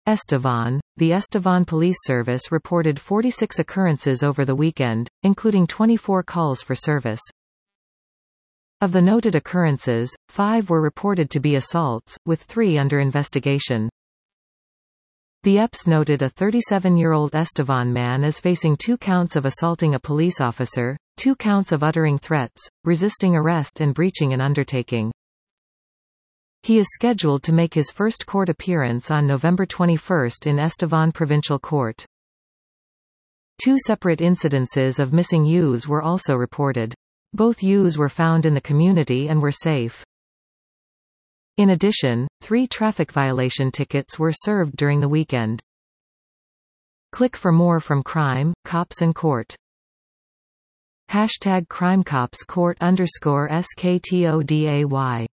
Estevan. The Estevan Police Service reported 46 occurrences over the weekend, including 24 calls for service. Of the noted occurrences, 5 were reported to be assaults, with 3 under investigation. The EPS noted a 37-year-old Estevan man is facing 2 counts of assaulting a police officer, 2 counts of uttering threats, resisting arrest and breaching an undertaking. He is scheduled to make his first court appearance on November 21 in Estevan Provincial Court. 2 separate incidences of missing youths were also reported. Both youths were found in the community and were safe. In addition, 3 traffic violation tickets were served during the weekend. Click for more from Crime, Cops and Court. #CrimeCopsCourt_SKTODAY